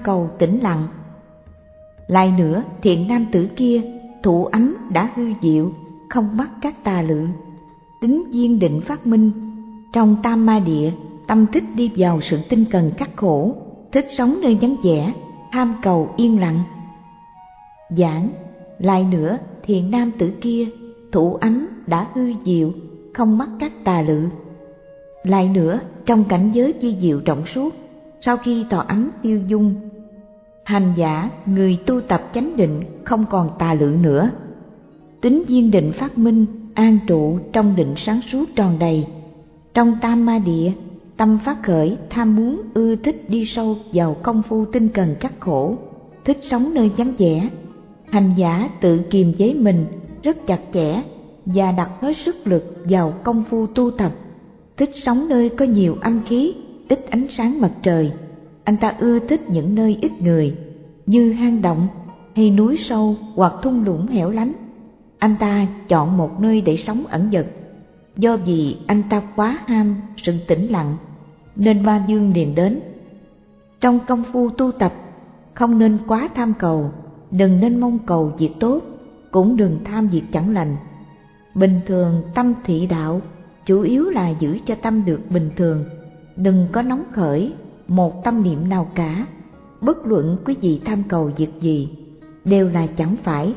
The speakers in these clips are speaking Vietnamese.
cầu tĩnh lặng. Lại nữa, thiện nam tử kia thụ ấm đã hư diệu, không mắc các tà lự, tính viên định phát minh. Trong tam ma địa, tâm thích đi vào sự tinh cần khắc khổ, thích sống nơi vắng vẻ, tham cầu yên lặng. Giảng, lại nữa, thiện nam tử kia thụ ấm đã hư diệu, không mắc các tà lự. Lại nữa, trong cảnh giới vi diệu rộng suốt, sau khi tỏ ấm tiêu dung, hành giả người tu tập chánh định không còn tà lự nữa, tính viên định phát minh, an trụ trong định sáng suốt tròn đầy. Trong tam ma địa, tâm phát khởi tham muốn ưa thích đi sâu vào công phu tinh cần khắc khổ, thích sống nơi vắng vẻ. Hành giả tự kiềm chế mình rất chặt chẽ và đặt hết sức lực vào công phu tu tập, thích sống nơi có nhiều âm khí, ít ánh sáng mặt trời. Anh ta ưa thích những nơi ít người, như hang động hay núi sâu hoặc thung lũng hẻo lánh. Anh ta chọn một nơi để sống ẩn dật. Do vì anh ta quá ham sự tĩnh lặng, nên ma dương liền đến. Trong công phu tu tập, không nên quá tham cầu, đừng nên mong cầu việc tốt, cũng đừng tham việc chẳng lành. Bình thường tâm thị đạo, chủ yếu là giữ cho tâm được bình thường, đừng có nóng khởi một tâm niệm nào cả. Bất luận quý vị tham cầu việc gì, đều là chẳng phải.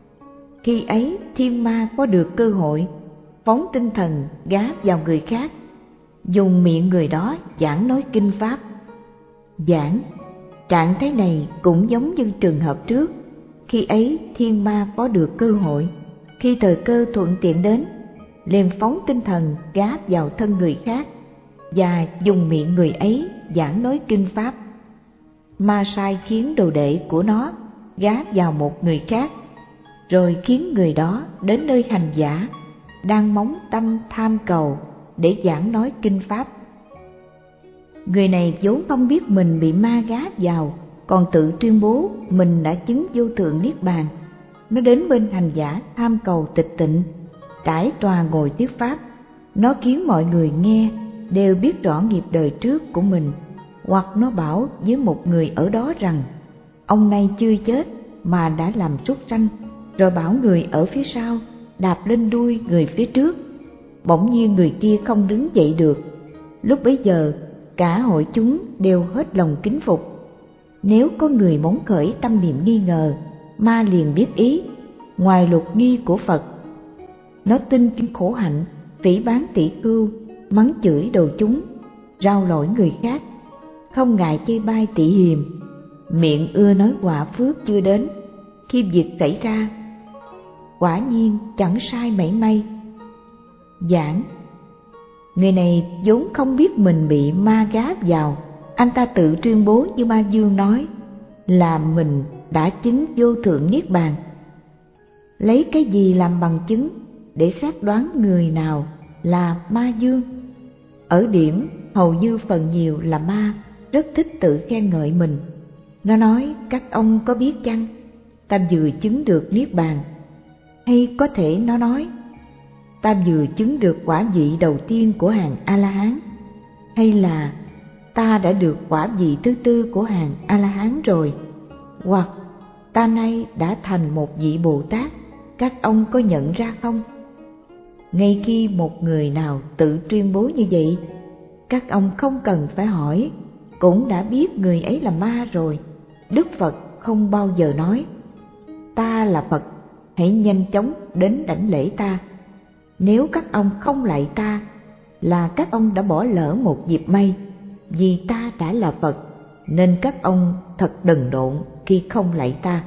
Khi ấy thiên ma có được cơ hội, phóng tinh thần gáp vào người khác, dùng miệng người đó giảng nói kinh pháp. Giảng, trạng thái này cũng giống như trường hợp trước. Khi ấy thiên ma có được cơ hội, khi thời cơ thuận tiện đến, liền phóng tinh thần gáp vào thân người khác và dùng miệng người ấy giảng nói kinh pháp. Ma sai khiến đồ đệ của nó gáp vào một người khác, rồi khiến người đó đến nơi hành giả đang móng tâm tham cầu để giảng nói kinh pháp. Người này vốn không biết mình bị ma gáp vào, còn tự tuyên bố mình đã chứng vô thượng niết bàn. Nó đến bên hành giả tham cầu tịch tịnh, trải tòa ngồi thuyết pháp. Nó khiến mọi người nghe đều biết rõ nghiệp đời trước của mình, hoặc nó bảo với một người ở đó rằng ông này chưa chết mà đã làm súc sanh, rồi bảo người ở phía sau đạp lên đuôi người phía trước. Bỗng nhiên người kia không đứng dậy được. Lúc bấy giờ cả hội chúng đều hết lòng kính phục. Nếu có người móng khởi tâm niệm nghi ngờ, ma liền biết ý, ngoài luật nghi của Phật. Nó tin kinh khổ hạnh, phỉ báng tỷ khưu, mắng chửi đầu chúng, rao lỗi người khác, không ngại chê bai tị hiềm, miệng ưa nói quả phước chưa đến. Khi việc xảy ra, quả nhiên chẳng sai mảy may. Giảng, người này vốn không biết mình bị ma gáp vào, anh ta tự tuyên bố như Ma Dương nói là mình đã chứng vô thượng niết bàn. Lấy cái gì làm bằng chứng để xét đoán người nào là Ma Dương? Ở điểm hầu như phần nhiều là ma rất thích tự khen ngợi mình. Nó nói các ông có biết chăng, ta vừa chứng được niết bàn. Hay có thể nó nói ta vừa chứng được quả vị đầu tiên của hàng A-la-hán. Hay là ta đã được quả vị thứ tư của hàng A-la-hán rồi. Hoặc ta nay đã thành một vị Bồ Tát, các ông có nhận ra không? Ngay khi một người nào tự tuyên bố như vậy, các ông không cần phải hỏi, cũng đã biết người ấy là ma rồi. Đức Phật không bao giờ nói ta là Phật, hãy nhanh chóng đến đảnh lễ ta. Nếu các ông không lạy ta là các ông đã bỏ lỡ một dịp may, vì ta đã là Phật nên các ông thật đần độn khi không lạy ta.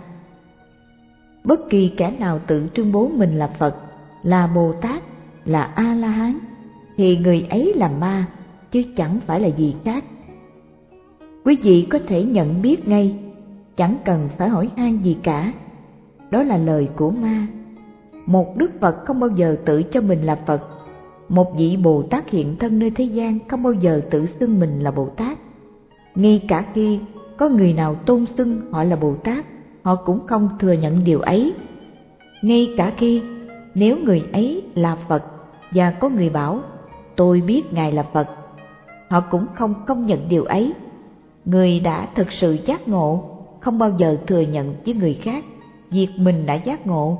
Bất kỳ kẻ nào tự tuyên bố mình là Phật, là Bồ Tát, là A-la-hán thì người ấy là ma, chứ chẳng phải là gì khác. Quý vị có thể nhận biết ngay, chẳng cần phải hỏi han gì cả. Đó là lời của ma. Một Đức Phật không bao giờ tự cho mình là Phật. Một vị Bồ Tát hiện thân nơi thế gian không bao giờ tự xưng mình là Bồ Tát. Ngay cả khi có người nào tôn xưng họ là Bồ Tát, họ cũng không thừa nhận điều ấy. Ngay cả khi nếu người ấy là Phật và có người bảo tôi biết Ngài là Phật, họ cũng không công nhận điều ấy. Người đã thực sự giác ngộ không bao giờ thừa nhận với người khác việc mình đã giác ngộ.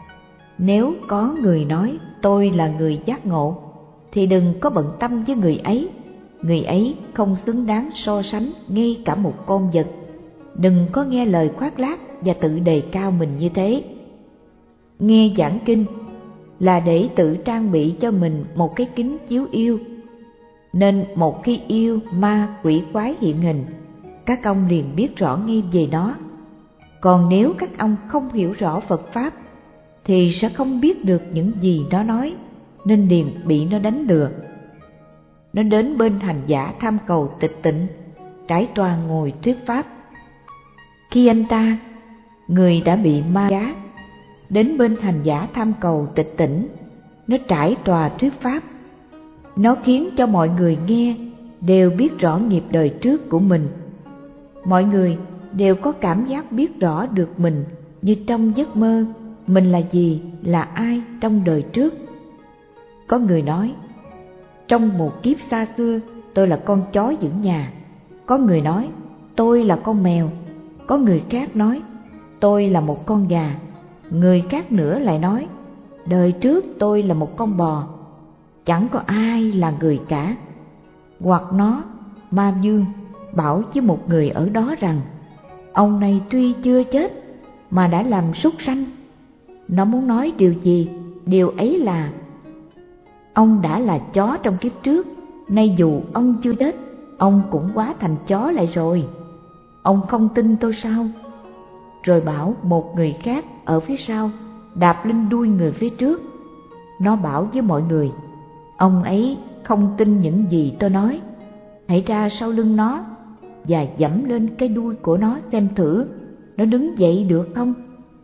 Nếu có người nói tôi là người giác ngộ thì đừng có bận tâm với người ấy không xứng đáng so sánh ngay cả một con vật. Đừng có nghe lời khoác lác và tự đề cao mình như thế. Nghe giảng kinh là để tự trang bị cho mình một cái kính chiếu yêu, nên một khi yêu ma quỷ quái hiện hình, các ông liền biết rõ ngay về nó. Còn nếu các ông không hiểu rõ Phật Pháp thì sẽ không biết được những gì nó nói, nên liền bị nó đánh lừa. Nó đến bên hành giả tham cầu tịch tịnh, trải tòa ngồi thuyết Pháp. Khi anh ta, người đã bị ma gá, đến bên hành giả tham cầu tịch tỉnh, nó trải tòa thuyết Pháp. Nó khiến cho mọi người nghe đều biết rõ nghiệp đời trước của mình. Mọi người đều có cảm giác biết rõ được mình như trong giấc mơ, mình là gì, là ai trong đời trước. Có người nói, trong một kiếp xa xưa tôi là con chó giữ nhà. Có người nói, tôi là con mèo. Có người khác nói, tôi là một con gà. Người khác nữa lại nói, đời trước tôi là một con bò. Chẳng có ai là người cả. Hoặc nó, ma dương, bảo với một người ở đó rằng, ông này tuy chưa chết mà đã làm súc sanh. Nó muốn nói điều gì, điều ấy là ông đã là chó trong kiếp trước, nay dù ông chưa chết, ông cũng hóa thành chó lại rồi. Ông không tin tôi sao? Rồi bảo một người khác ở phía sau đạp lên đuôi người phía trước. Nó bảo với mọi người, ông ấy không tin những gì tôi nói, hãy ra sau lưng nó và giẫm lên cái đuôi của nó xem thử nó đứng dậy được không.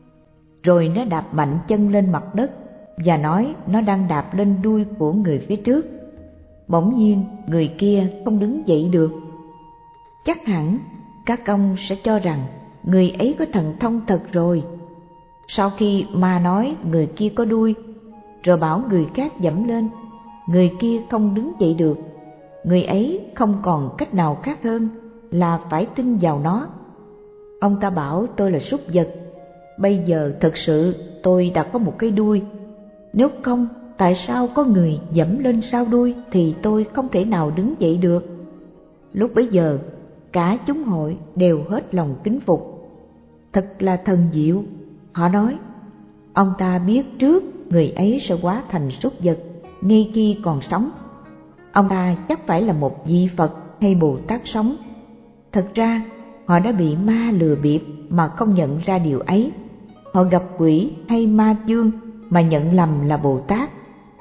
Rồi nó đạp mạnh chân lên mặt đất và nói nó đang đạp lên đuôi của người phía trước. Bỗng nhiên người kia không đứng dậy được. Chắc hẳn các ông sẽ cho rằng người ấy có thần thông thật rồi. Sau khi ma nói người kia có đuôi, rồi bảo người khác giẫm lên, người kia không đứng dậy được, người ấy không còn cách nào khác hơn là phải tin vào nó. Ông ta bảo tôi là súc vật. Bây giờ thật sự tôi đã có một cái đuôi. Nếu không, tại sao có người giẫm lên sau đuôi thì tôi không thể nào đứng dậy được. Lúc bấy giờ, cả chúng hội đều hết lòng kính phục. Thật là thần diệu. Họ nói, ông ta biết trước người ấy sẽ hóa thành súc vật ngay khi còn sống. Ông ta chắc phải là một vị Phật hay Bồ Tát sống. Thật ra, họ đã bị ma lừa bịp mà không nhận ra điều ấy. Họ gặp quỷ hay ma dương mà nhận lầm là Bồ Tát.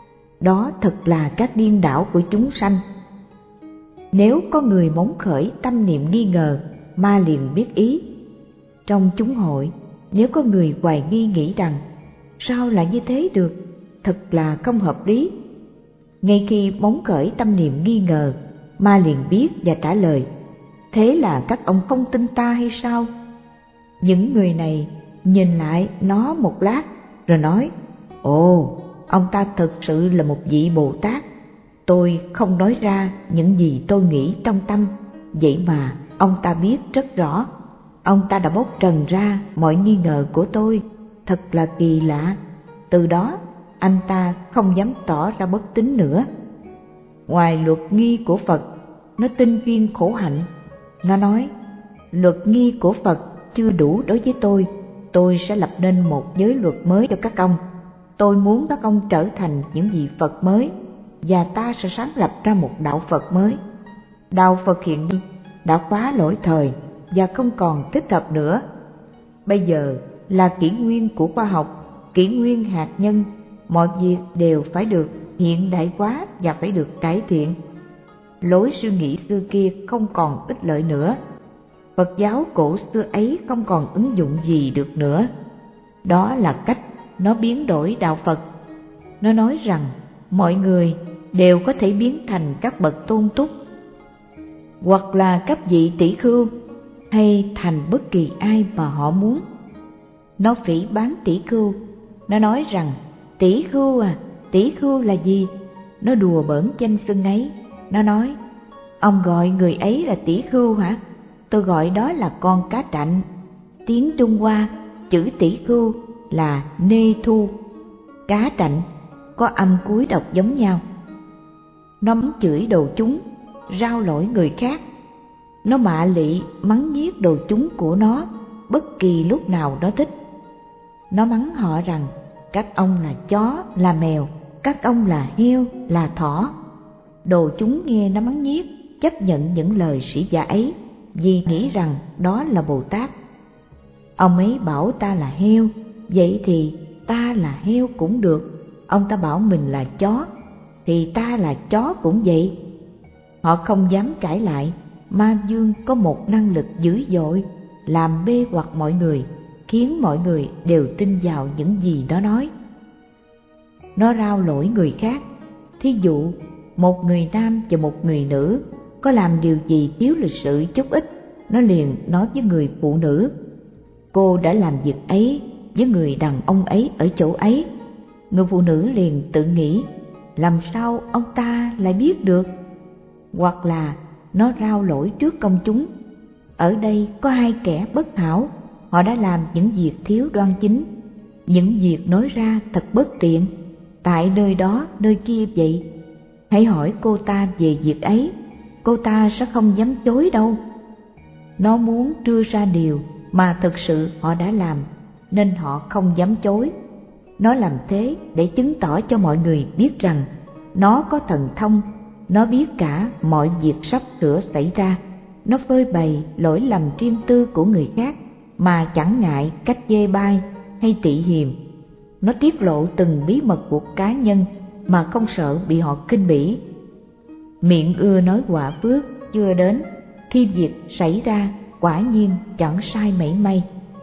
Đó thật là các điên đảo của chúng sanh. Nếu có người móng khởi tâm niệm nghi ngờ, ma liền biết ý. Trong chúng hội, nếu có người hoài nghi nghĩ rằng sao lại như thế được, thật là không hợp lý. Ngay khi móng khởi tâm niệm nghi ngờ, ma liền biết và trả lời, thế là các ông không tin ta hay sao? Những người này nhìn lại nó một lát rồi nói, ồ, ông ta thực sự là một vị Bồ Tát. Tôi không nói ra những gì tôi nghĩ trong tâm, vậy mà ông ta biết rất rõ. Ông ta đã bóc trần ra mọi nghi ngờ của tôi, thật là kỳ lạ. Từ đó anh ta không dám tỏ ra bất tín nữa. Ngoài luật nghi của Phật, nó tin duyên khổ hạnh. Nó nói, luật nghi của Phật chưa đủ đối với tôi sẽ lập nên một giới luật mới cho các ông. Tôi muốn các ông trở thành những vị Phật mới, và ta sẽ sáng lập ra một đạo Phật mới. Đạo Phật hiện nay đã quá lỗi thời và không còn thích hợp nữa. Bây giờ là kỷ nguyên của khoa học, kỷ nguyên hạt nhân, mọi việc đều phải được hiện đại hóa và phải được cải thiện. Lối suy nghĩ xưa kia không còn ích lợi nữa. Phật giáo cổ xưa ấy không còn ứng dụng gì được nữa. Đó là cách nó biến đổi đạo Phật. Nó nói rằng mọi người đều có thể biến thành các bậc tôn túc, hoặc là các vị tỷ khưu, hay thành bất kỳ ai mà họ muốn. Nó phỉ báng tỷ khưu. Nó nói rằng tỷ khưu à, tỷ khưu là gì? Nó đùa bỡn danh xưng ấy. Nó nói, ông gọi người ấy là tỷ khưu hả? tôi gọi đó là con cá trạnh. Tiếng Trung Hoa chữ tỷ khưu là nê thu. Cá trạnh có âm cuối đọc giống nhau. Nó mắng chửi đồ chúng, rao lỗi người khác. Nó mạ lị mắng nhiếc đồ chúng của nó bất kỳ lúc nào nó thích. Nó mắng họ rằng các ông là chó, là mèo, các ông là heo, là thỏ. Đồ chúng nghe nó mắng nhiếc, chấp nhận những lời sĩ giả ấy vì nghĩ rằng đó là Bồ Tát. Ông ấy bảo ta là heo, vậy thì ta là heo cũng được. Ông ta bảo mình là chó, thì ta là chó cũng vậy. Họ không dám cãi lại. Ma dương có một năng lực dữ dội, làm mê hoặc mọi người, khiến mọi người đều tin vào những gì nó nói. Nó rao lỗi người khác. Thí dụ, một người nam và một người nữ có làm điều gì thiếu lịch sự chút ít, nó liền nói với người phụ nữ: cô đã làm việc ấy với người đàn ông ấy ở chỗ ấy. Người phụ nữ liền tự nghĩ: làm sao ông ta lại biết được? Hoặc là nó rao lỗi trước công chúng: ở đây có hai kẻ bất hảo, họ đã làm những việc thiếu đoan chính, những việc nói ra thật bất tiện, tại nơi đó nơi kia vậy. Hãy hỏi cô ta về việc ấy, cô ta sẽ không dám chối đâu. Nó muốn đưa ra điều mà thực sự họ đã làm, nên họ không dám chối. Nó làm thế để chứng tỏ cho mọi người biết rằng nó có thần thông, nó biết cả mọi việc sắp sửa xảy ra. Nó phơi bày lỗi lầm riêng tư của người khác mà chẳng ngại cách chê bai hay tị hiềm. Nó tiết lộ từng bí mật của cá nhân mà không sợ bị họ khinh bỉ. Miệng ưa nói quả phước chưa đến, khi việc xảy ra quả nhiên chẳng sai mảy may.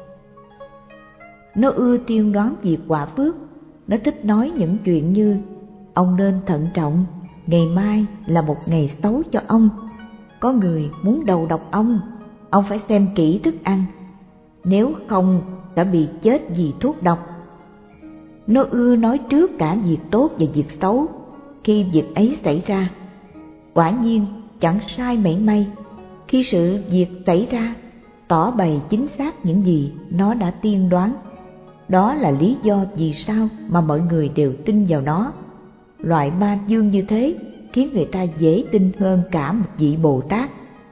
Nó ưa tiên đoán việc quả phước. Nó thích nói những chuyện như: ông nên thận trọng, ngày mai là một ngày xấu cho ông. Có người muốn đầu độc ông phải xem kỹ thức ăn, nếu không sẽ bị chết vì thuốc độc. Nó ưa nói trước cả việc tốt và việc xấu khi việc ấy xảy ra. Quả nhiên chẳng sai mảy may. Khi sự việc xảy ra, tỏ bày chính xác những gì nó đã tiên đoán. Đó là lý do vì sao mà mọi người đều tin vào nó. Loại ma dương như thế khiến người ta dễ tin hơn cả một vị Bồ Tát.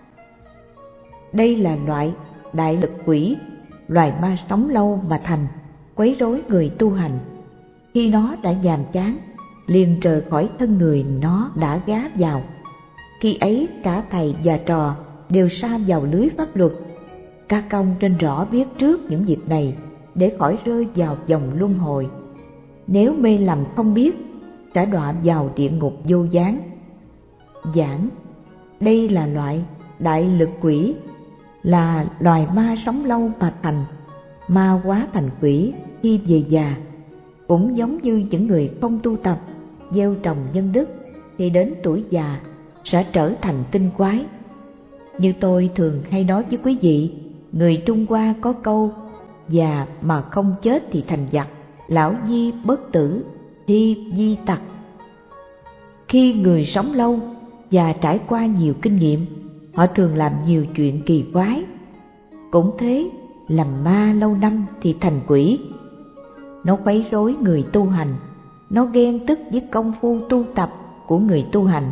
Đây là loại đại lực quỷ, loài ma sống lâu mà thành, quấy rối người tu hành. Khi nó đã nhàm chán, liền rời khỏi thân người nó đã gá vào. Khi ấy cả thầy và trò đều sa vào lưới pháp luật. Các công nên rõ biết trước những việc này để khỏi rơi vào vòng luân hồi. Nếu mê lầm không biết, sẽ đọa vào địa ngục vô gián. Giảng: đây là loại đại lực quỷ, là loài ma sống lâu mà thành, ma hóa thành quỷ khi về già. Cũng giống như những người không tu tập, gieo trồng nhân đức, thì đến tuổi già sẽ trở thành tinh quái. Như tôi thường hay nói với quý vị, người Trung Hoa có câu: già mà không chết thì thành giặc, lão di bất tử, thi di tặc. Khi người sống lâu và trải qua nhiều kinh nghiệm, họ thường làm nhiều chuyện kỳ quái. Cũng thế, làm ma lâu năm thì thành quỷ. Nó quấy rối người tu hành, nó ghen tức với công phu tu tập của người tu hành.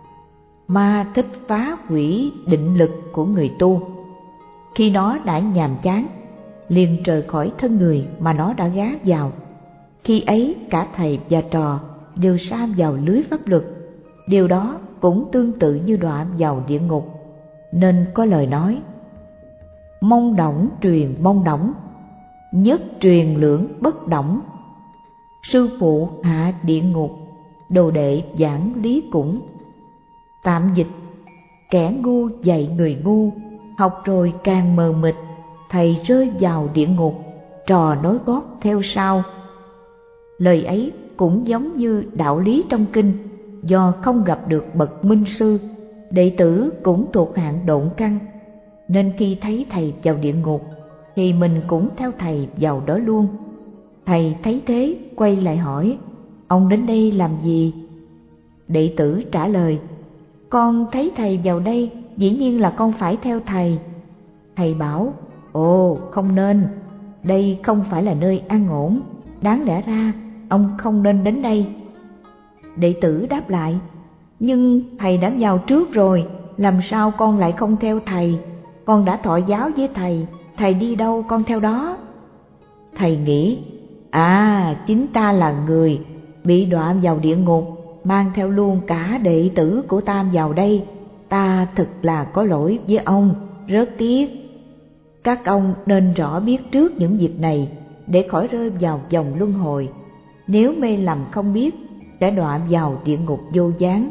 Ma thích phá hủy định lực của người tu. Khi nó đã nhàm chán, liền rời khỏi thân người mà nó đã gá vào. Khi ấy cả thầy và trò đều sa vào lưới pháp luật. Điều đó cũng tương tự như đọa vào địa ngục. Nên có lời nói: mông đổng truyền mông đổng, nhất truyền lưỡng bất đổng. Sư phụ hạ địa ngục, đồ đệ giảng lý cũng. Tạm dịch: kẻ ngu dạy người ngu, học rồi càng mờ mịt, thầy rơi vào địa ngục, trò nối gót theo sau. Lời ấy cũng giống như đạo lý trong kinh. Do không gặp được bậc minh sư, đệ tử cũng thuộc hạng độn căn, nên khi thấy thầy vào địa ngục thì mình cũng theo thầy vào đó luôn. Thầy thấy thế quay lại hỏi: ông đến đây làm gì? Đệ tử trả lời: con thấy thầy vào đây, dĩ nhiên là con phải theo thầy. Thầy bảo, ồ không nên, đây không phải là nơi an ổn, đáng lẽ ra ông không nên đến đây. Đệ tử đáp lại, nhưng thầy đã vào trước rồi, làm sao con lại không theo thầy? Con đã thọ giáo với thầy đi đâu con theo đó. Thầy nghĩ, chính ta là người bị đọa vào địa ngục, mang theo luôn cả đệ tử của ta vào đây. Ta thật là có lỗi với ông, rất tiếc. Các ông nên rõ biết trước những việc này để khỏi rơi vào vòng luân hồi. Nếu mê lầm không biết, sẽ đọa vào địa ngục vô gián.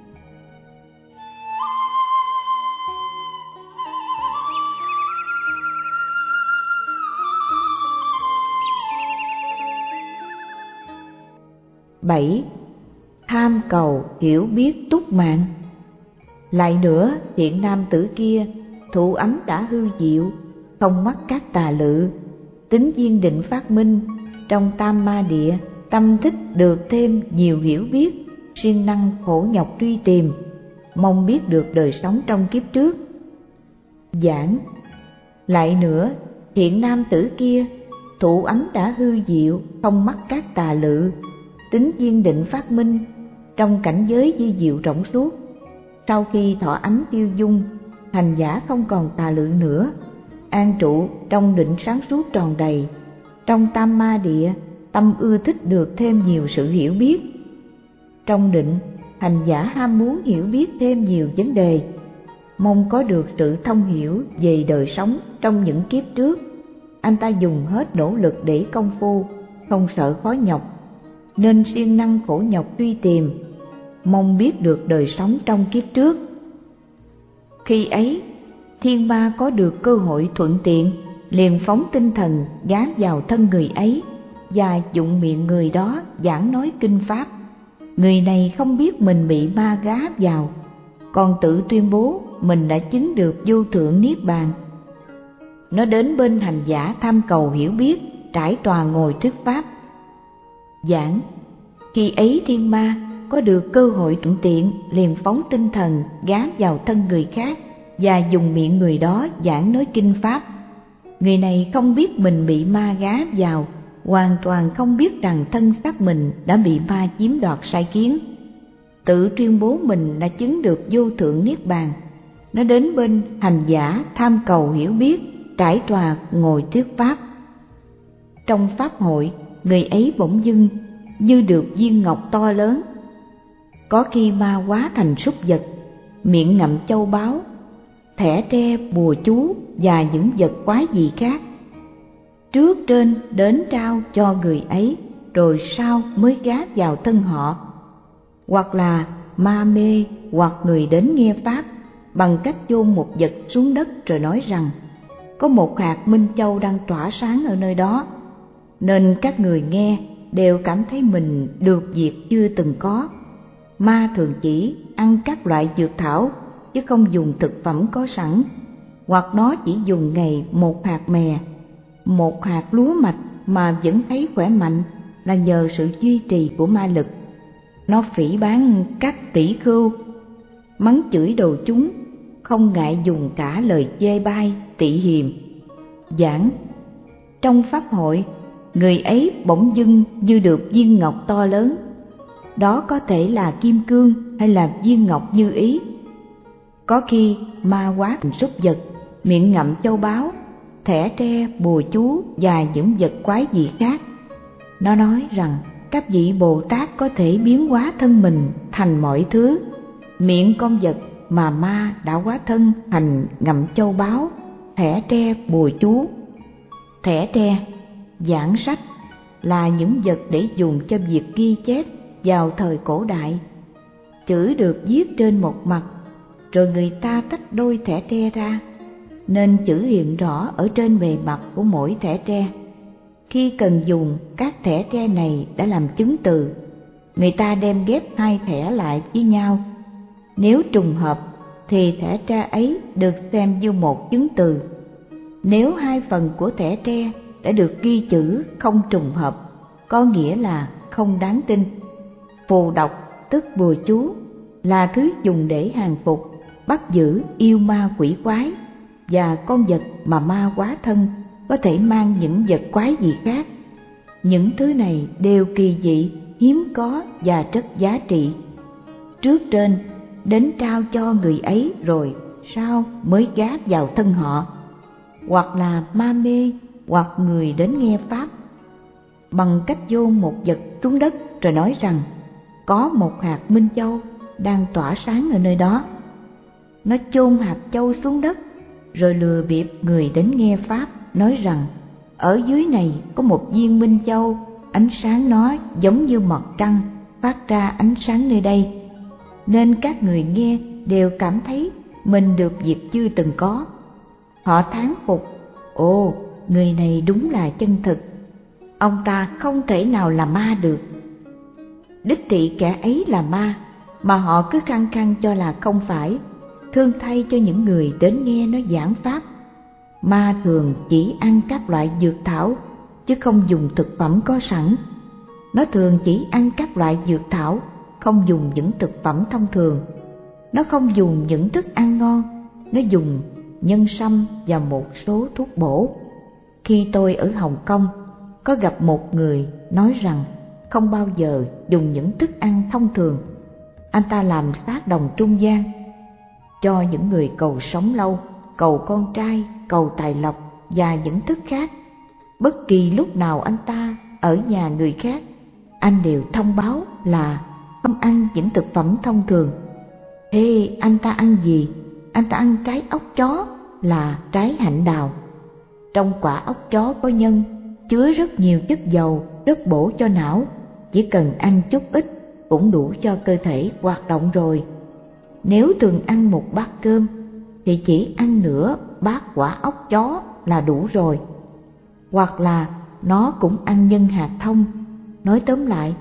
Bảy, tham cầu hiểu biết túc mạng. Lại nữa, thiện nam tử kia thụ ấm đã hư diệu, không mắc các tà lự, tính viên định phát minh, trong tam ma địa tâm thích được thêm nhiều hiểu biết, siêng năng khổ nhọc truy tìm, mong biết được đời sống trong kiếp trước. Giảng. Lại nữa, thiện nam tử kia thụ ấm đã hư diệu, không mắc các tà lự, tính viên định phát minh, trong cảnh giới vi diệu rộng suốt. Sau khi thọ ấm tiêu dung, hành giả không còn tà lự nữa, an trụ trong định sáng suốt tròn đầy. Trong tam ma địa, tâm ưa thích được thêm nhiều sự hiểu biết. Trong định, hành giả ham muốn hiểu biết thêm nhiều vấn đề, mong có được sự thông hiểu về đời sống trong những kiếp trước. Anh ta dùng hết nỗ lực để công phu, không sợ khó nhọc, nên siêng năng khổ nhọc truy tìm, mong biết được đời sống trong kiếp trước. Khi ấy, thiên ma có được cơ hội thuận tiện, liền phóng tinh thần gán vào thân người ấy và dụng miệng người đó giảng nói kinh pháp. Người này không biết mình bị ma gá vào, còn tự tuyên bố mình đã chứng được vô thượng niết bàn. Nó đến bên hành giả tham cầu hiểu biết, trải tòa ngồi thuyết pháp. Giảng. Khi ấy thiên ma có được cơ hội thuận tiện, liền phóng tinh thần gán vào thân người khác và dùng miệng người đó giảng nói kinh pháp. Người này không biết mình bị ma gá vào, hoàn toàn không biết rằng thân xác mình đã bị ma chiếm đoạt sai kiến, tự tuyên bố mình đã chứng được vô thượng niết bàn. Nó đến bên hành giả tham cầu hiểu biết, trải tòa ngồi thuyết pháp. Trong pháp hội, người ấy bỗng dưng như được viên ngọc to lớn. Có khi ma hóa thành súc vật, miệng ngậm châu báu, thẻ tre, bùa chú và những vật quái dị khác. Trước trên đến trao cho người ấy, rồi sau mới gá vào thân họ. Hoặc là ma mê, hoặc người đến nghe pháp bằng cách chôn một vật xuống đất rồi nói rằng có một hạt minh châu đang tỏa sáng ở nơi đó, nên các người nghe đều cảm thấy mình được việc chưa từng có. Ma thường chỉ ăn các loại dược thảo chứ không dùng thực phẩm có sẵn, hoặc nó chỉ dùng ngày một hạt mè, một hạt lúa mạch mà vẫn thấy khỏe mạnh là nhờ sự duy trì của ma lực. Nó phỉ báng các tỷ khưu, mắng chửi đồ chúng, không ngại dùng cả lời chê bai, tị hiềm. Giảng. Trong pháp hội, người ấy bỗng dưng như được viên ngọc to lớn. Đó có thể là kim cương hay là viên ngọc như ý. Có khi ma hóa thành súc vật, miệng ngậm châu báu, thẻ tre, bùa chú và những vật quái dị khác. Nó nói rằng các vị Bồ Tát có thể biến hóa thân mình thành mọi thứ. Miệng con vật mà ma đã hóa thân thành ngậm châu báu, thẻ tre, bùa chú. Thẻ tre, giảng sách, là những vật để dùng cho việc ghi chép vào thời cổ đại. Chữ được viết trên một mặt, rồi người ta tách đôi thẻ tre ra, nên chữ hiện rõ ở trên bề mặt của mỗi thẻ tre. Khi cần dùng, các thẻ tre này đã làm chứng từ. Người ta đem ghép hai thẻ lại với nhau. Nếu trùng hợp thì thẻ tre ấy được xem như một chứng từ. Nếu hai phần của thẻ tre đã được ghi chữ không trùng hợp, có nghĩa là không đáng tin. Phù độc tức bùa chú là thứ dùng để hàng phục, bắt giữ yêu ma quỷ quái. và con vật mà ma hóa thân có thể mang những vật quái dị khác. Những thứ này đều kỳ dị, hiếm có và rất giá trị. Trước trên đến trao cho người ấy rồi sau mới gác vào thân họ, hoặc là ma mê, hoặc người đến nghe pháp, bằng cách vô một vật xuống đất rồi nói rằng có một hạt minh châu đang tỏa sáng ở nơi đó. Nó chôn hạt châu xuống đất rồi lừa bịp người đến nghe pháp, nói rằng ở dưới này có một viên minh châu, ánh sáng nó giống như mặt trăng phát ra ánh sáng nơi đây, nên các người nghe đều cảm thấy mình được việc chưa từng có. Họ thán phục: ồ, người này đúng là chân thực, ông ta không thể nào là ma được. Đích thị kẻ ấy là ma, mà họ cứ khăng khăng cho là không phải. Thương thay cho những người đến nghe nó giảng pháp. Ma thường chỉ ăn các loại dược thảo, chứ không dùng thực phẩm có sẵn. Nó thường chỉ ăn các loại dược thảo, không dùng những thực phẩm thông thường. Nó không dùng những thức ăn ngon, nó dùng nhân sâm và một số thuốc bổ. Khi tôi ở Hồng Kông, có gặp một người nói rằng không bao giờ dùng những thức ăn thông thường. Anh ta làm xác đồng trung gian cho những người cầu sống lâu, cầu con trai, cầu tài lộc và những thức khác. Bất kỳ lúc nào anh ta ở nhà người khác, anh đều thông báo là không ăn những thực phẩm thông thường. Thế anh ta ăn gì? Anh ta ăn trái óc chó, là trái hạnh đào. Trong quả óc chó có nhân, chứa rất nhiều chất dầu, rất bổ cho não. Chỉ cần ăn chút ít cũng đủ cho cơ thể hoạt động rồi. Nếu thường ăn một bát cơm thì chỉ ăn nửa bát quả óc chó là đủ rồi. Hoặc là nó cũng ăn nhân hạt thông. Nói tóm lại,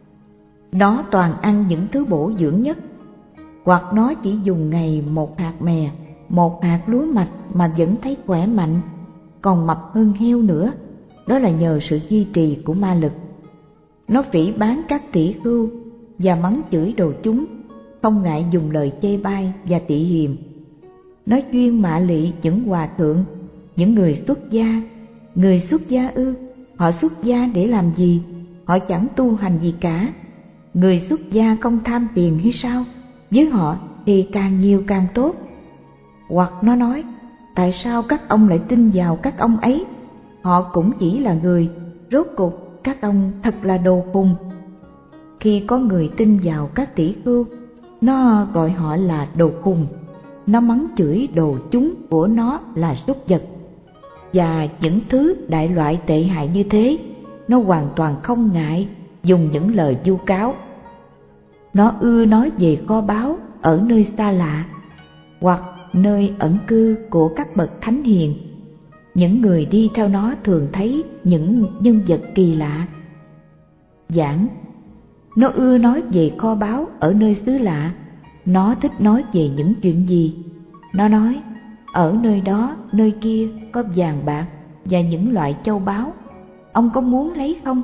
nó toàn ăn những thứ bổ dưỡng nhất. Hoặc nó chỉ dùng ngày một hạt mè, một hạt lúa mạch mà vẫn thấy khỏe mạnh, còn mập hơn heo nữa. Đó là nhờ sự duy trì của ma lực. Nó phỉ báng các tỷ khưu và mắng chửi đồ chúng, không ngại dùng lời chê bai và tị hiềm. Nó chuyên mạ lị những hòa thượng, những người xuất gia. Người xuất gia ư? Họ xuất gia để làm gì? Họ chẳng tu hành gì cả. Người xuất gia không tham tiền hay sao? Với họ thì càng nhiều càng tốt. Hoặc nó nói, tại sao các ông lại tin vào các ông ấy? Họ cũng chỉ là người, rốt cuộc các ông thật là đồ khùng. Khi có người tin vào các tỷ khưu, nó gọi họ là đồ khùng. Nó mắng chửi đồ chúng của nó là súc vật. Và những thứ đại loại tệ hại như thế, nó hoàn toàn không ngại dùng những lời vu cáo. Nó ưa nói về kho báu ở nơi xa lạ, hoặc nơi ẩn cư của các bậc thánh hiền. Những người đi theo nó thường thấy những nhân vật kỳ lạ. Giảng, nó ưa nói về kho báu ở nơi xứ lạ. Nó thích nói về những chuyện gì? Nó nói, ở nơi đó, nơi kia có vàng bạc và những loại châu báu. Ông có muốn lấy không?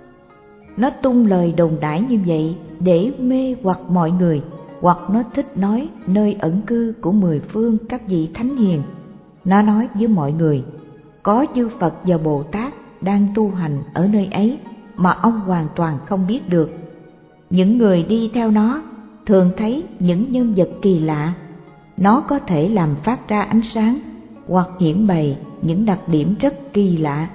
Nó tung lời đồn đãi như vậy để mê hoặc mọi người. Hoặc nó thích nói nơi ẩn cư của 10 phương các vị thánh hiền. Nó nói với mọi người, có chư Phật và Bồ Tát đang tu hành ở nơi ấy mà ông hoàn toàn không biết được. Những người đi theo nó thường thấy những nhân vật kỳ lạ. Nó có thể làm phát ra ánh sáng hoặc hiển bày những đặc điểm rất kỳ lạ.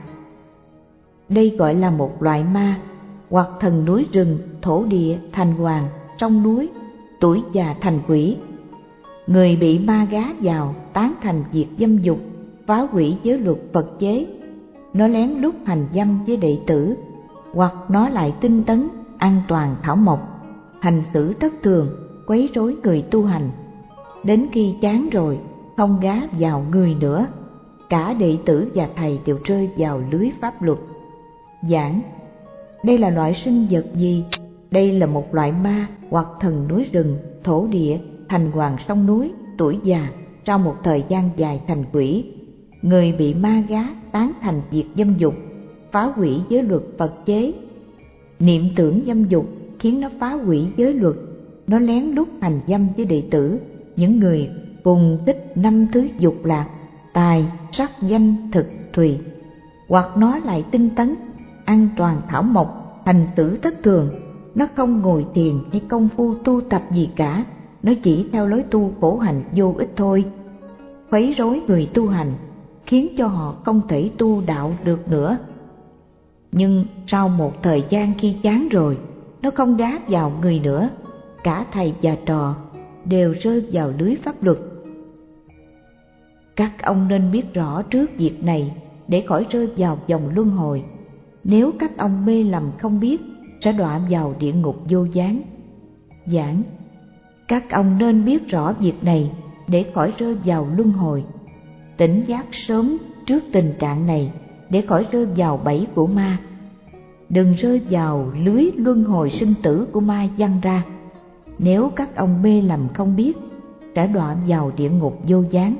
Đây gọi là một loại ma, hoặc thần núi rừng, thổ địa, thành hoàng, sông núi, tuổi già thành quỷ. Người bị ma gá vào tán thành việc dâm dục, phá hủy giới luật Phật chế. Nó lén lút hành dâm với đệ tử, hoặc nó lại tinh tấn an toàn thảo mộc, hành xử thất thường, quấy rối người tu hành. Đến khi chán rồi, không gá vào người nữa. Cả đệ tử và thầy đều rơi vào lưới pháp luật. Giảng, đây là loại sinh vật gì? Đây là một loại ma hoặc thần núi rừng, thổ địa, thành hoàng sông núi, tuổi già, sau một thời gian dài thành quỷ. Người bị ma gá tán thành việc dâm dục, phá hủy giới luật Phật chế. Niệm tưởng dâm dục khiến nó phá hủy giới luật. Nó lén lút hành dâm với đệ tử, những người cùng thích 5 thứ dục lạc, tài, sắc, danh, thực, thùy, hoặc nó lại tinh tấn, ăn toàn thảo mộc, hành xử thất thường. Nó không ngồi thiền hay công phu tu tập gì cả, nó chỉ theo lối tu khổ hạnh vô ích thôi, quấy rối người tu hành, khiến cho họ không thể tu đạo được nữa. Nhưng sau một thời gian khi chán rồi, nó không gáp vào người nữa, cả thầy và trò đều rơi vào lưới pháp luật. Các ông nên biết rõ trước việc này để khỏi rơi vào vòng luân hồi. Nếu các ông mê lầm không biết, sẽ đọa vào địa ngục vô gián. Giảng: các ông nên biết rõ việc này để khỏi rơi vào luân hồi. Tỉnh giác sớm trước tình trạng này để khỏi rơi vào bẫy của ma. Đừng rơi vào lưới luân hồi sinh tử của ma giăng ra. Nếu các ông mê lầm không biết, sẽ đọa vào địa ngục vô gián.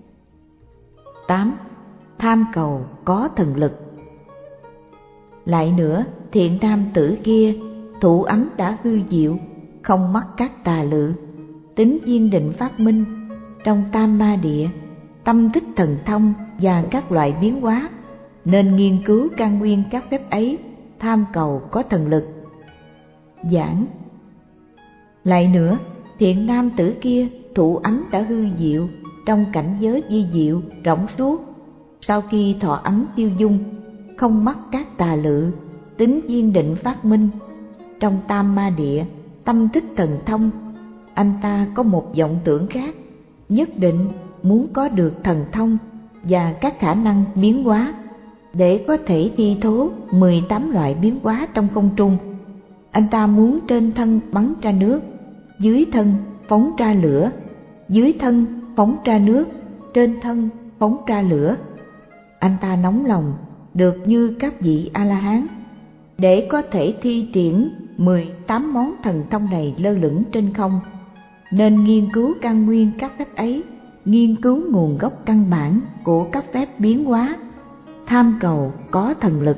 8. Tham cầu có thần lực. Lại nữa, thiện nam tử kia thủ ấm đã hư diệu, không mắc các tà lự, tính viên định phát minh, trong tam ma địa, tâm thích thần thông và các loại biến hóa, nên nghiên cứu căn nguyên các phép ấy, tham cầu có thần lực. Giảng: lại nữa, thiện nam tử kia thụ ấm đã hư diệu, trong cảnh giới vi diệu rỗng suốt, sau khi thọ ấm tiêu dung, không mắc các tà lự, tính viên định phát minh, trong tam ma địa, tâm thích thần thông. Anh ta có một vọng tưởng khác, nhất định muốn có được thần thông và các khả năng biến hóa để có thể thi thố 18 loại biến hóa trong không trung. Anh ta muốn trên thân bắn ra nước, dưới thân phóng ra lửa, dưới thân phóng ra nước, trên thân phóng ra lửa. Anh ta nóng lòng được như các vị A-la-hán để có thể thi triển 18 món thần thông này lơ lửng trên không, nên nghiên cứu căn nguyên các phép ấy, nghiên cứu nguồn gốc căn bản của các phép biến hóa, tham cầu có thần lực.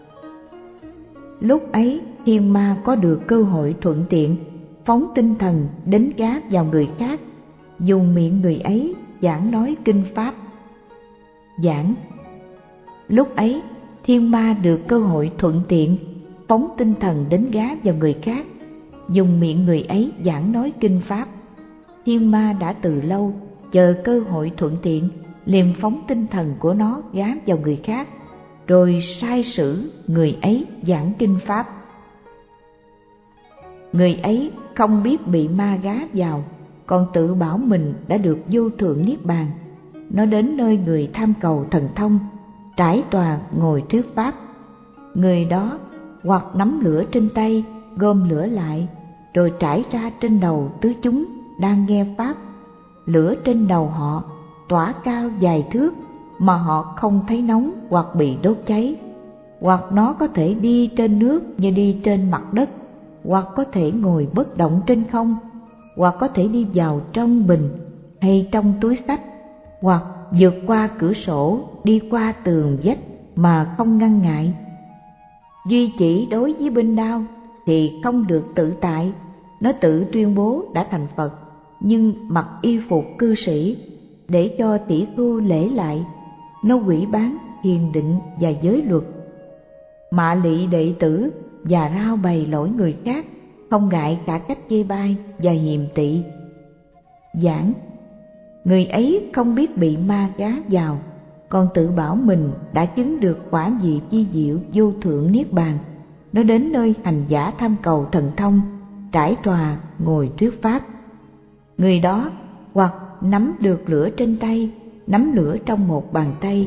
Lúc ấy thiên ma có được cơ hội thuận tiện phóng tinh thần đánh gá vào người khác, dùng miệng người ấy giảng nói kinh pháp. Giảng: lúc ấy thiên ma được cơ hội thuận tiện phóng tinh thần đánh gá vào người khác, dùng miệng người ấy giảng nói kinh pháp. Thiên ma đã từ lâu chờ cơ hội thuận tiện, liền phóng tinh thần của nó gá vào người khác, rồi sai sử người ấy giảng kinh pháp. Người ấy không biết bị ma gá vào, còn tự bảo mình đã được vô thượng niết bàn. Nó đến nơi người tham cầu thần thông, trải tòa ngồi thuyết pháp. Người đó hoặc nắm lửa trên tay, gom lửa lại, rồi trải ra trên đầu tứ chúng đang nghe pháp. Lửa trên đầu họ tỏa cao vài thước mà họ không thấy nóng hoặc bị đốt cháy. Hoặc nó có thể đi trên nước như đi trên mặt đất, hoặc có thể ngồi bất động trên không, hoặc có thể đi vào trong bình hay trong túi xách, hoặc vượt qua cửa sổ, đi qua tường vách mà không ngăn ngại. Duy chỉ đối với binh đao thì không được tự tại. Nó tự tuyên bố đã thành Phật, nhưng mặc y phục cư sĩ để cho tỷ phu lễ lại. Nó hủy bán hiền định và giới luật, mạ lị đệ tử và rao bày lỗi người khác, không ngại cả cách chê bai và hiềm tị. Giảng: người ấy không biết bị ma gá vào, còn tự bảo mình đã chứng được quả vị chi diệu vô thượng niết bàn. Nó đến nơi hành giả tham cầu thần thông, trải tòa ngồi thuyết pháp. Người đó hoặc nắm được lửa trên tay, nắm lửa trong một bàn tay,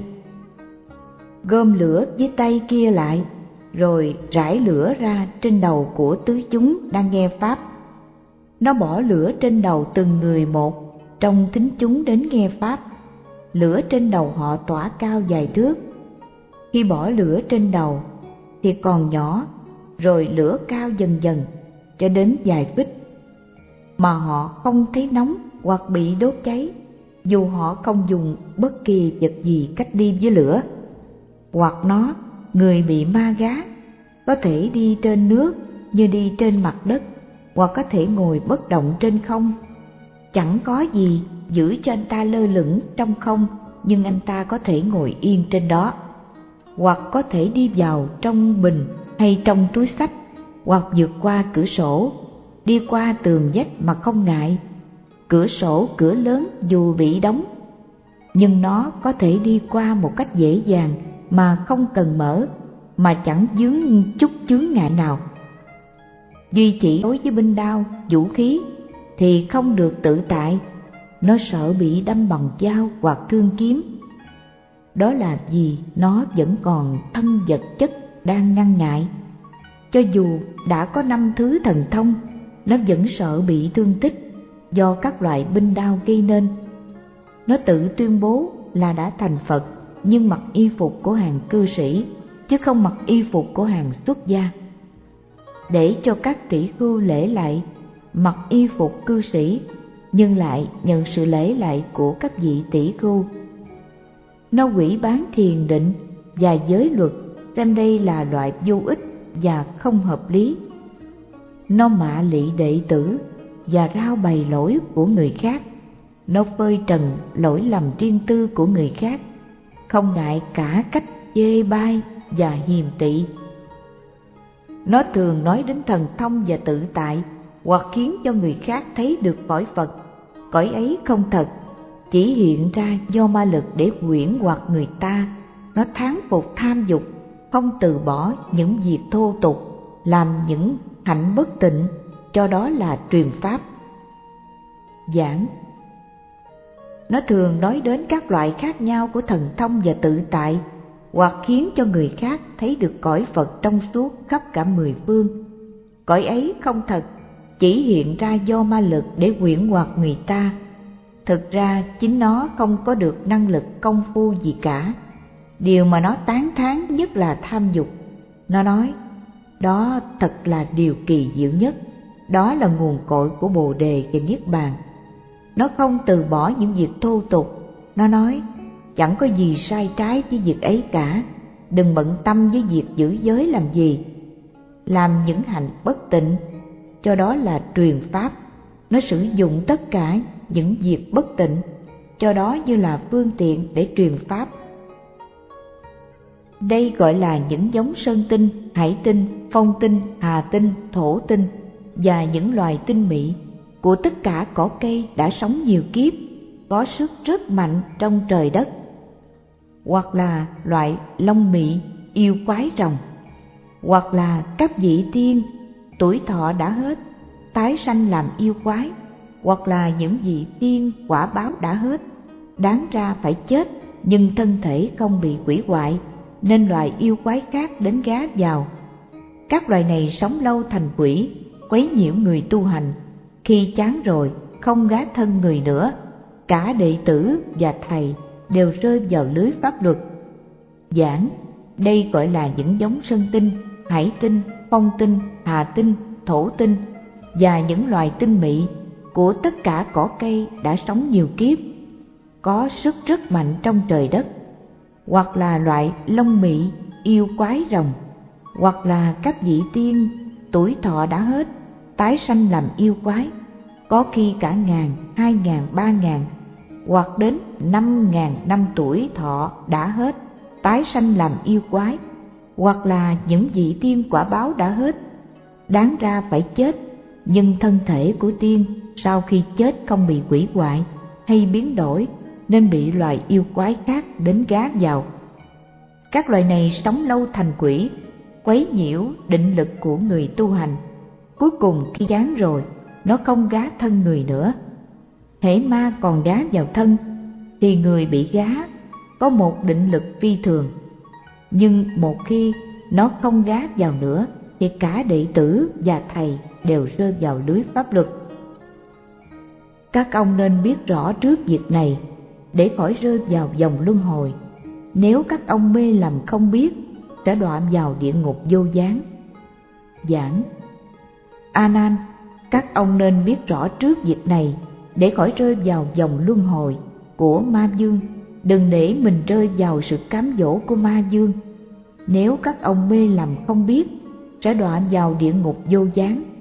gom lửa với tay kia lại, rồi rải lửa ra trên đầu của tứ chúng đang nghe pháp. Nó bỏ lửa trên đầu từng người một trong thính chúng đến nghe pháp. Lửa trên đầu họ tỏa cao vài thước. Khi bỏ lửa trên đầu thì còn nhỏ, rồi lửa cao dần dần cho đến vài feet, mà họ không thấy nóng hoặc bị đốt cháy, dù họ không dùng bất kỳ vật gì cách đi với lửa. Hoặc nó, người bị ma gá, có thể đi trên nước như đi trên mặt đất, hoặc có thể ngồi bất động trên không. Chẳng có gì giữ cho anh ta lơ lửng trong không nhưng anh ta có thể ngồi yên trên đó, hoặc có thể đi vào trong bình hay trong túi xách, hoặc vượt qua cửa sổ, đi qua tường vách mà không ngại. Cửa sổ cửa lớn dù bị đóng, nhưng nó có thể đi qua một cách dễ dàng mà không cần mở, mà chẳng vướng chút chướng ngại nào. Duy chỉ đối với binh đao, vũ khí thì không được tự tại, nó sợ bị đâm bằng dao hoặc thương kiếm. Đó là vì nó vẫn còn thân vật chất đang ngăn ngại. Cho dù đã có 5 thứ thần thông, nó vẫn sợ bị thương tích do các loại binh đao gây nên. Nó tự tuyên bố là đã thành Phật, nhưng mặc y phục của hàng cư sĩ, chứ không mặc y phục của hàng xuất gia. Để cho các tỷ khưu lễ lại, mặc y phục cư sĩ, nhưng lại nhận sự lễ lại của các vị tỷ khưu. Nó hủy bán thiền định và giới luật, xem đây là loại vô ích và không hợp lý. Nó mạ lị đệ tử và rao bày lỗi của người khác. Nó phơi trần lỗi lầm riêng tư của người khác, không ngại cả cách chê bai và hiềm tị. Nó thường nói đến thần thông và tự tại, hoặc khiến cho người khác thấy được cõi Phật. Cõi ấy không thật, chỉ hiện ra do ma lực để huyễn hoặc người ta. Nó thán phục tham dục, không từ bỏ những việc thô tục, làm những hạnh bất tịnh, cho đó là truyền pháp. Giảng. Nó thường nói đến các loại khác nhau của thần thông và tự tại, hoặc khiến cho người khác thấy được cõi Phật trong suốt khắp cả 10 phương. Cõi ấy không thật, chỉ hiện ra do ma lực để huyễn hoặc người ta. Thực ra chính nó không có được năng lực công phu gì cả. Điều mà nó tán thán nhất là tham dục. Nó nói, đó thật là điều kỳ diệu nhất, đó là nguồn cội của Bồ Đề và Niết Bàn. Nó không từ bỏ những việc thô tục. Nó nói, chẳng có gì sai trái với việc ấy cả, đừng bận tâm với việc giữ giới làm gì, làm những hạnh bất tịnh, cho đó là truyền pháp. Nó sử dụng tất cả những việc bất tịnh, cho đó như là phương tiện để truyền pháp. Đây gọi là những giống sơn tinh, hải tinh, phong tinh, hà tinh, thổ tinh và những loài tinh mị của tất cả cỏ cây đã sống nhiều kiếp, có sức rất mạnh trong trời đất, hoặc là loại long mị, yêu quái rồng, hoặc là các vị tiên tuổi thọ đã hết, tái sanh làm yêu quái, hoặc là những vị tiên quả báo đã hết, đáng ra phải chết nhưng thân thể không bị hủy hoại, nên loài yêu quái khác đến gá vào. Các loài này sống lâu thành quỷ, quấy nhiễu người tu hành. Khi chán rồi không gá thân người nữa, cả đệ tử và thầy đều rơi vào lưới pháp luật. Giảng. Đây gọi là những giống sơn tinh, hải tinh, phong tinh, hà tinh, thổ tinh và những loài tinh mị của tất cả cỏ cây đã sống nhiều kiếp, có sức rất mạnh trong trời đất, hoặc là loại long mị, yêu quái rồng, hoặc là các vị tiên tuổi thọ đã hết, tái sanh làm yêu quái, có khi cả 1000, 2000, 3000, hoặc đến 5000 năm tuổi thọ đã hết, tái sanh làm yêu quái, hoặc là những vị tiên quả báo đã hết, đáng ra phải chết, nhưng thân thể của tiên sau khi chết không bị hủy hoại hay biến đổi, nên bị loài yêu quái khác đến gá vào. Các loài này sống lâu thành quỷ, quấy nhiễu định lực của người tu hành. Cuối cùng khi chán rồi, nó không gá thân người nữa. Hễ ma còn gá vào thân, thì người bị gá có một định lực phi thường. Nhưng một khi nó không gá vào nữa, thì cả đệ tử và thầy đều rơi vào lưới pháp luật. Các ông nên biết rõ trước việc này, để khỏi rơi vào vòng luân hồi. Nếu các ông mê lầm không biết, sẽ đọa vào địa ngục vô gián. Giảng. A Nan, các ông nên biết rõ trước việc này, để khỏi rơi vào vòng luân hồi của ma vương. Đừng để mình rơi vào sự cám dỗ của ma vương. Nếu các ông mê lầm không biết, sẽ đọa vào địa ngục vô gián.